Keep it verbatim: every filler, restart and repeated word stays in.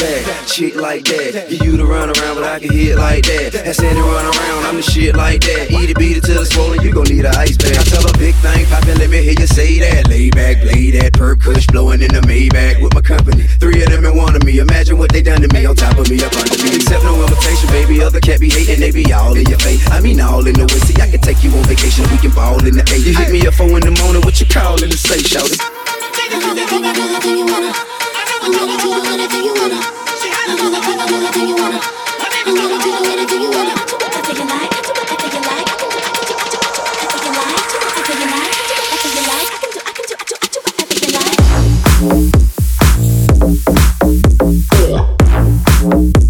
bag, chick like that. Get you to run around, but I can hit like that. That Sandy run around, I'm the shit like that. Eat it, beat it till it's swollen, you gon' need an ice pack. I tell a big thing poppin', let me hear you say that. Lay back, play that, perp kush blowing in the Maybach with my company. Three of them in one of me, imagine what they done to me. On top of me, up under me. Accept no invitation, baby, other cat be hating, they be all in your face. I mean all in the way, see I can take you on vacation, we can ball in the A. You hit me up four in the morning, what you callin' to say, shout it? I do anything, I do anything you wanna. I'm gonna do anything you wanna. I'm gonna do anything you wanna. I'm gonna do anything you wanna. I think you like, I do anything you like. I think you like, do anything you like. I think you like, I can do, I can do, I do, I do anything you like.